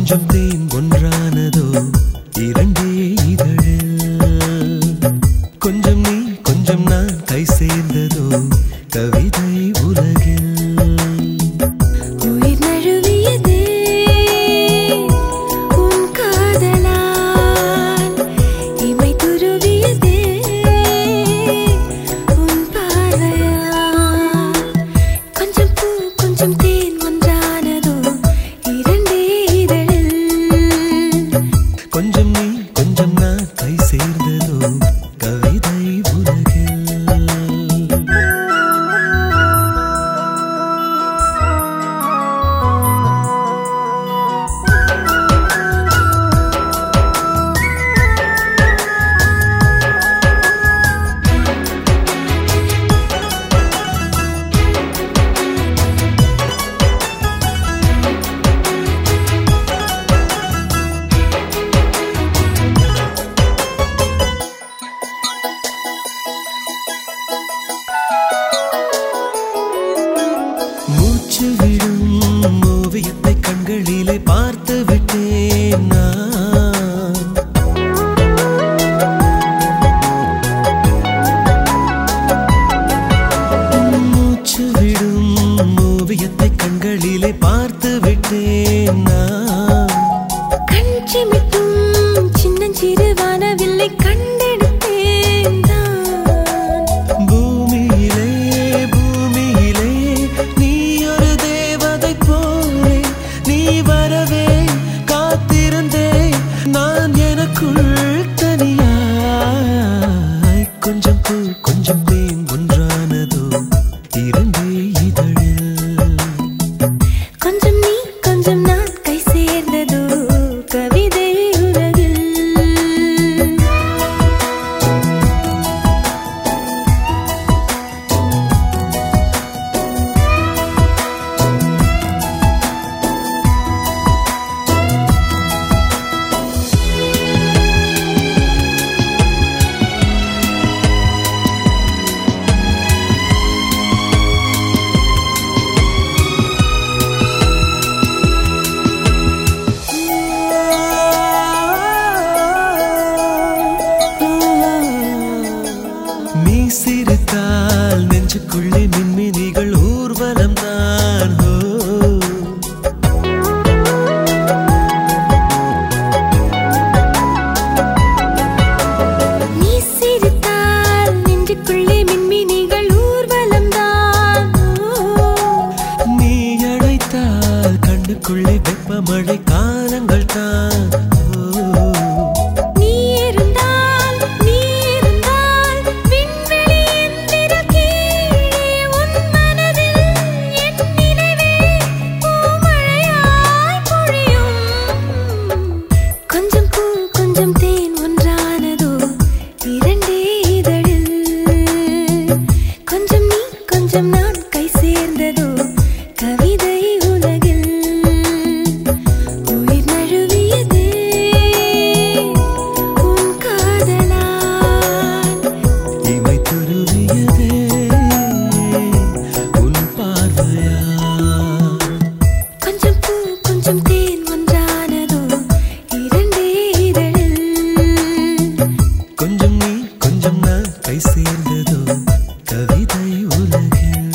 கொஞ்சம் தேன் ஒன்றானதோ இரண்டே இதழில் கொஞ்சம் நீ கொஞ்சம் நான் கை சேர்ந்ததோ கவிதை உலகில் உயிர் நழுவியதே உன் காதலால் இமை துருவியதே உன் பார்வையால் கொஞ்சம் பூ கொஞ்சம் தேன் ஒன்றானதோ இரண்டே இதழில் கொஞ்சம் நீ கொஞ்சம் நான் கை சேர்ந்ததோ கவிதை உலகில் மூச்சு விடும் ஓவியத்தை கண்களிலே பார்த்து விட்டேன் நான். மூச்சு விடும் ஓவியத்தை கண்களிலே பார்த்து விட்டேன் நான். கண் சிமிட்டும் சின்னஞ்சிறு வானவில்லை கண்டெடுத்தேன் தான். பூமியிலே பூமியிலே நீ ஒரு தேவதை போலே நீ வரவே காத்திருந்தேன் நான் எனக்குள் தனியாய் கொஞ்சம் பூ கொஞ்சம் தேன் ஒன்றானதோ இரண்டே இதழில் கொஞ்சம் நீ கொஞ்சம் நான் கை சேர்ந்ததோ கவிதை உலகில் நீ சிரித்தால் நெஞ்சுக்குள்ளே மின்மினிகள் ஊர்வலம் தான். நீ சிரித்தால் நெஞ்சுக்குள்ளே மின்மினிகள் ஊர்வலம் தான். நீ அழைத்தால் கண்ணுக்குள்ளே வெப்பமழை காலங்கள் தான். நீ இருந்தால் விண்வெளி எந்திர கீழே உன் மனதில் என் நினைவே பூமழையாய் பொழியும். கொஞ்சம் பூ கொஞ்சம் தேன் ஒன்றானதோ இரண்டே இதழில் கொஞ்சம் நீ கொஞ்சம் நான் கை சேர்ந்ததோ கவிதை உலகில் உயிர் நழுவியதே உன் காதலால் இமை துருவியதே உன் பார்வையால் கொஞ்சம் பூ கொஞ்சம் தேன் ஒன்றானதோ இரண்டே இதழில் கொஞ்சம் நீ கொஞ்சம் நான் கை சேர்ந்ததோ கவிதை உலகில்